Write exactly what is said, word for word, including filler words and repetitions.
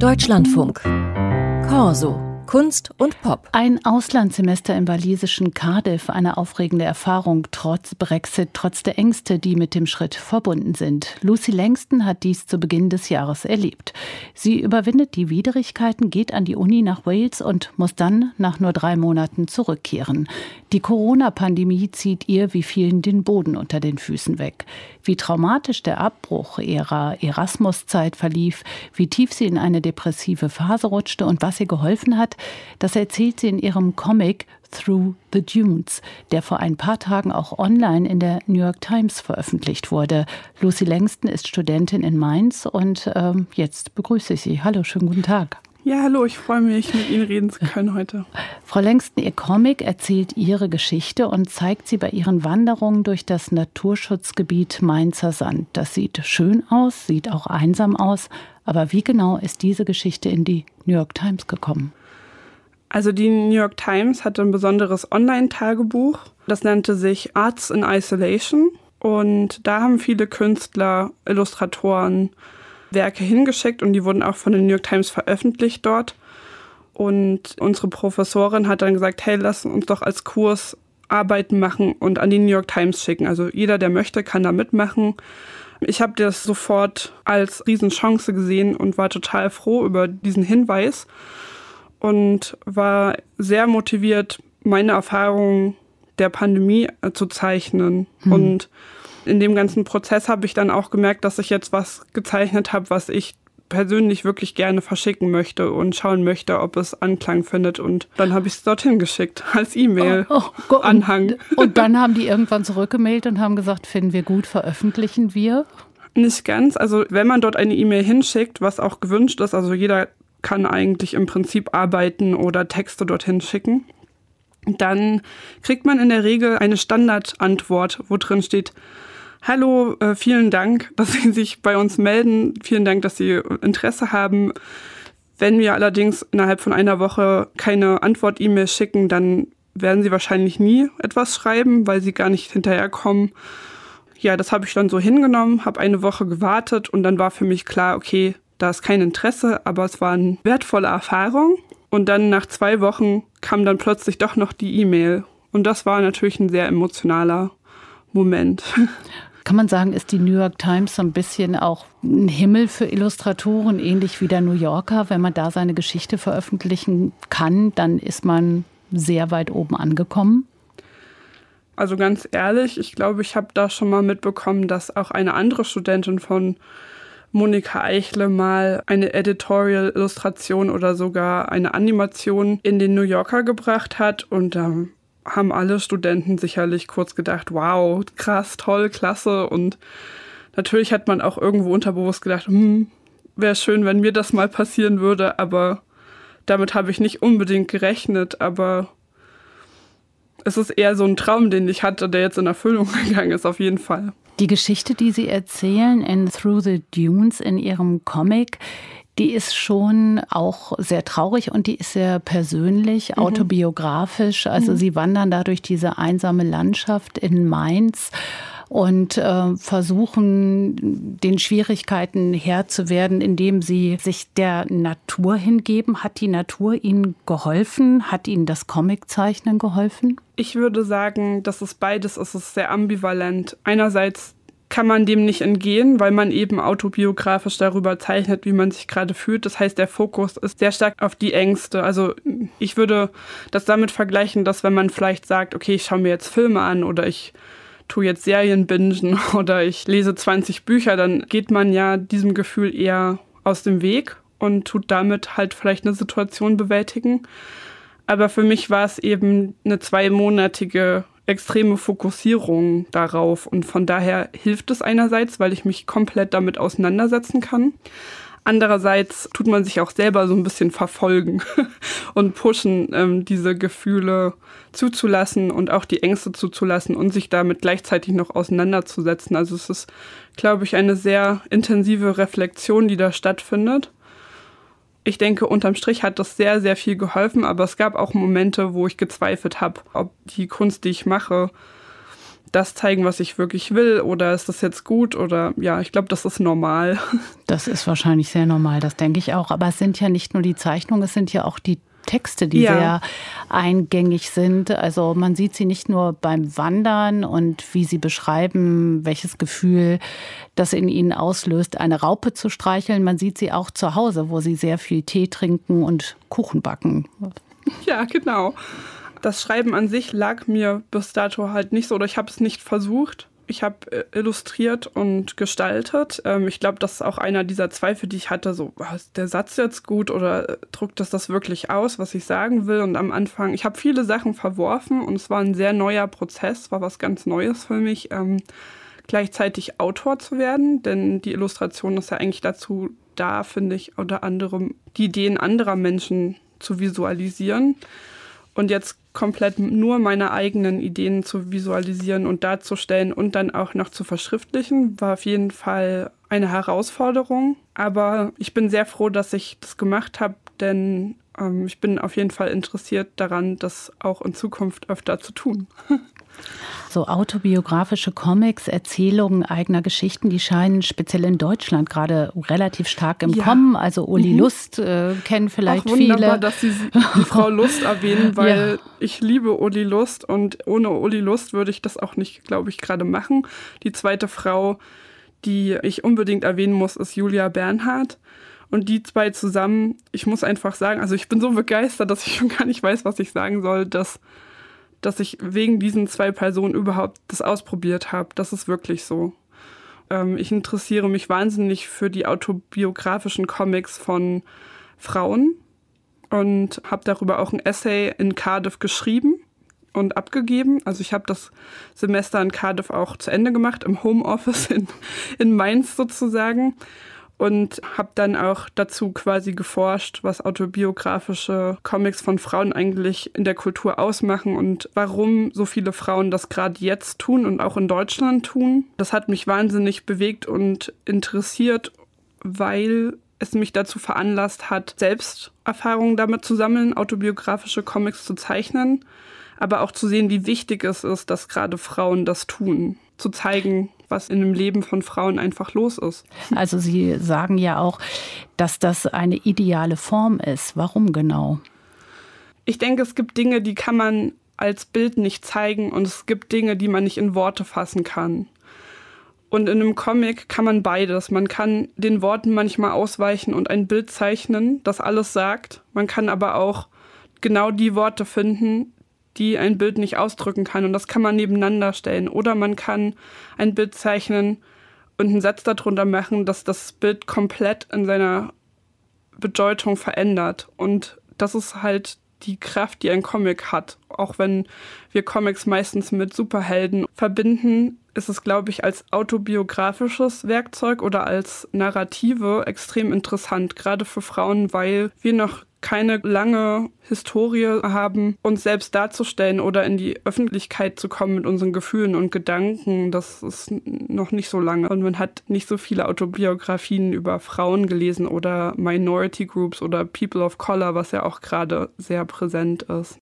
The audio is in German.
Deutschlandfunk. Corso. Kunst und Pop. Ein Auslandssemester im walisischen Cardiff, eine aufregende Erfahrung trotz Brexit, trotz der Ängste, die mit dem Schritt verbunden sind. Lucy Langston hat dies zu Beginn des Jahres erlebt. Sie überwindet die Widrigkeiten, geht an die Uni nach Wales und muss dann nach nur drei Monaten zurückkehren. Die Corona-Pandemie zieht ihr wie vielen den Boden unter den Füßen weg. Wie traumatisch der Abbruch ihrer Erasmus-Zeit verlief, wie tief sie in eine depressive Phase rutschte und was ihr geholfen hat, das erzählt sie in ihrem Comic Through the Dunes, der vor ein paar Tagen auch online in der New York Times veröffentlicht wurde. Lucy Langston ist Studentin in Mainz und ähm, jetzt begrüße ich Sie. Hallo, schönen guten Tag. Ja, hallo, ich freue mich, mit Ihnen reden zu können heute. Frau Langston, Ihr Comic erzählt Ihre Geschichte und zeigt sie bei Ihren Wanderungen durch das Naturschutzgebiet Mainzer Sand. Das sieht schön aus, sieht auch einsam aus. Aber wie genau ist diese Geschichte in die New York Times gekommen? Also die New York Times hatte ein besonderes Online-Tagebuch. Das nannte sich Arts in Isolation. Und da haben viele Künstler, Illustratoren Werke hingeschickt und die wurden auch von der New York Times veröffentlicht dort. Und unsere Professorin hat dann gesagt, hey, lass uns doch als Kurs Arbeiten machen und an die New York Times schicken. Also jeder, der möchte, kann da mitmachen. Ich habe das sofort als Riesenchance gesehen und war total froh über diesen Hinweis und war sehr motiviert, meine Erfahrungen der Pandemie zu zeichnen. Hm. Und in dem ganzen Prozess habe ich dann auch gemerkt, dass ich jetzt was gezeichnet habe, was ich persönlich wirklich gerne verschicken möchte und schauen möchte, ob es Anklang findet. Und dann habe ich es dorthin geschickt, als E-Mail-Anhang. Oh, oh, und, und dann haben die irgendwann zurückgemailt und haben gesagt, finden wir gut, veröffentlichen wir? Nicht ganz. Also wenn man dort eine E-Mail hinschickt, was auch gewünscht ist, also jeder kann eigentlich im Prinzip arbeiten oder Texte dorthin schicken, dann kriegt man in der Regel eine Standardantwort, wo drin steht: Hallo, äh, vielen Dank, dass Sie sich bei uns melden. Vielen Dank, dass Sie Interesse haben. Wenn wir allerdings innerhalb von einer Woche keine Antwort-E-Mail schicken, dann werden Sie wahrscheinlich nie etwas schreiben, weil Sie gar nicht hinterherkommen. Ja, das habe ich dann so hingenommen, habe eine Woche gewartet und dann war für mich klar, okay, da ist kein Interesse, aber es war eine wertvolle Erfahrung. Und dann nach zwei Wochen kam dann plötzlich doch noch die E-Mail. Und das war natürlich ein sehr emotionaler Moment. Kann man sagen, ist die New York Times so ein bisschen auch ein Himmel für Illustratoren, ähnlich wie der New Yorker? Wenn man da seine Geschichte veröffentlichen kann, dann ist man sehr weit oben angekommen. Also ganz ehrlich, ich glaube, ich habe da schon mal mitbekommen, dass auch eine andere Studentin von Monika Eichle mal eine Editorial-Illustration oder sogar eine Animation in den New Yorker gebracht hat. Und da ähm, haben alle Studenten sicherlich kurz gedacht, wow, krass, toll, klasse. Und natürlich hat man auch irgendwo unterbewusst gedacht, hm, wäre schön, wenn mir das mal passieren würde. Aber damit habe ich nicht unbedingt gerechnet. Aber es ist eher so ein Traum, den ich hatte, der jetzt in Erfüllung gegangen ist, auf jeden Fall. Die Geschichte, die Sie erzählen in Through the Dunes in Ihrem Comic, die ist schon auch sehr traurig und die ist sehr persönlich, mhm. autobiografisch. Also mhm. Sie wandern da durch diese einsame Landschaft in Mainz und äh, versuchen, den Schwierigkeiten Herr zu werden, indem sie sich der Natur hingeben. Hat die Natur Ihnen geholfen? Hat Ihnen das Comiczeichnen geholfen? Ich würde sagen, dass es beides ist. Es ist sehr ambivalent. Einerseits kann man dem nicht entgehen, weil man eben autobiografisch darüber zeichnet, wie man sich gerade fühlt. Das heißt, der Fokus ist sehr stark auf die Ängste. Also ich würde das damit vergleichen, dass wenn man vielleicht sagt, okay, ich schaue mir jetzt Filme an oder ich tue jetzt Serien bingen oder ich lese zwanzig Bücher, dann geht man ja diesem Gefühl eher aus dem Weg und tut damit halt vielleicht eine Situation bewältigen. Aber für mich war es eben eine zweimonatige extreme Fokussierung darauf und von daher hilft es einerseits, weil ich mich komplett damit auseinandersetzen kann. Andererseits tut man sich auch selber so ein bisschen verfolgen und pushen, ähm, diese Gefühle zuzulassen und auch die Ängste zuzulassen und sich damit gleichzeitig noch auseinanderzusetzen. Also es ist, glaube ich, eine sehr intensive Reflexion, die da stattfindet. Ich denke, unterm Strich hat das sehr, sehr viel geholfen, aber es gab auch Momente, wo ich gezweifelt habe, ob die Kunst, die ich mache, das zeigen, was ich wirklich will, oder ist das jetzt gut, oder ja, ich glaube, das ist normal. Das ist wahrscheinlich sehr normal, das denke ich auch. Aber es sind ja nicht nur die Zeichnungen, es sind ja auch die Texte, die ja. sehr eingängig sind. Also man sieht sie nicht nur beim Wandern und wie sie beschreiben, welches Gefühl das in ihnen auslöst, eine Raupe zu streicheln. Man sieht sie auch zu Hause, wo sie sehr viel Tee trinken und Kuchen backen. Ja, genau. Das Schreiben an sich lag mir bis dato halt nicht so, oder ich habe es nicht versucht. Ich habe illustriert und gestaltet. Ich glaube, das ist auch einer dieser Zweifel, die ich hatte, so, ist der Satz jetzt gut oder drückt das das wirklich aus, was ich sagen will? Und am Anfang, ich habe viele Sachen verworfen und es war ein sehr neuer Prozess, war was ganz Neues für mich, ähm, gleichzeitig Autor zu werden, denn die Illustration ist ja eigentlich dazu da, finde ich, unter anderem die Ideen anderer Menschen zu visualisieren. Und jetzt komplett nur meine eigenen Ideen zu visualisieren und darzustellen und dann auch noch zu verschriftlichen, war auf jeden Fall eine Herausforderung. Aber ich bin sehr froh, dass ich das gemacht habe, denn ähm, ich bin auf jeden Fall interessiert daran, das auch in Zukunft öfter zu tun. So autobiografische Comics, Erzählungen eigener Geschichten, die scheinen speziell in Deutschland gerade relativ stark im ja. Kommen. Also Uli mhm. Lust äh, kennen vielleicht Auch wunderbar, viele. Dass Sie die Frau Lust erwähnen, weil ja. ich liebe Uli Lust und ohne Uli Lust würde ich das auch nicht, glaube ich, gerade machen. Die zweite Frau, die ich unbedingt erwähnen muss, ist Julia Bernhardt. Und die zwei zusammen, ich muss einfach sagen, also ich bin so begeistert, dass ich schon gar nicht weiß, was ich sagen soll, dass dass ich wegen diesen zwei Personen überhaupt das ausprobiert habe. Das ist wirklich so. Ähm, ich interessiere mich wahnsinnig für die autobiografischen Comics von Frauen und habe darüber auch ein Essay in Cardiff geschrieben und abgegeben. Also ich habe das Semester in Cardiff auch zu Ende gemacht, im Homeoffice in, in Mainz sozusagen. Und habe dann auch dazu quasi geforscht, was autobiografische Comics von Frauen eigentlich in der Kultur ausmachen und warum so viele Frauen das gerade jetzt tun und auch in Deutschland tun. Das hat mich wahnsinnig bewegt und interessiert, weil es mich dazu veranlasst hat, selbst Erfahrungen damit zu sammeln, autobiografische Comics zu zeichnen, aber auch zu sehen, wie wichtig es ist, dass gerade Frauen das tun, zu zeigen, was in dem Leben von Frauen einfach los ist. Also Sie sagen ja auch, dass das eine ideale Form ist. Warum genau? Ich denke, es gibt Dinge, die kann man als Bild nicht zeigen und es gibt Dinge, die man nicht in Worte fassen kann. Und in einem Comic kann man beides. Man kann den Worten manchmal ausweichen und ein Bild zeichnen, das alles sagt. Man kann aber auch genau die Worte finden, die ein Bild nicht ausdrücken kann. Und das kann man nebeneinander stellen. Oder man kann ein Bild zeichnen und einen Satz darunter machen, dass das Bild komplett in seiner Bedeutung verändert. Und das ist halt die Kraft, die ein Comic hat. Auch wenn wir Comics meistens mit Superhelden verbinden, ist es, glaube ich, als autobiografisches Werkzeug oder als Narrative extrem interessant. Gerade für Frauen, weil wir noch keine lange Historie haben, uns selbst darzustellen oder in die Öffentlichkeit zu kommen mit unseren Gefühlen und Gedanken. Das ist noch nicht so lange. Und man hat nicht so viele Autobiografien über Frauen gelesen oder Minority Groups oder People of Color, was ja auch gerade sehr präsent ist.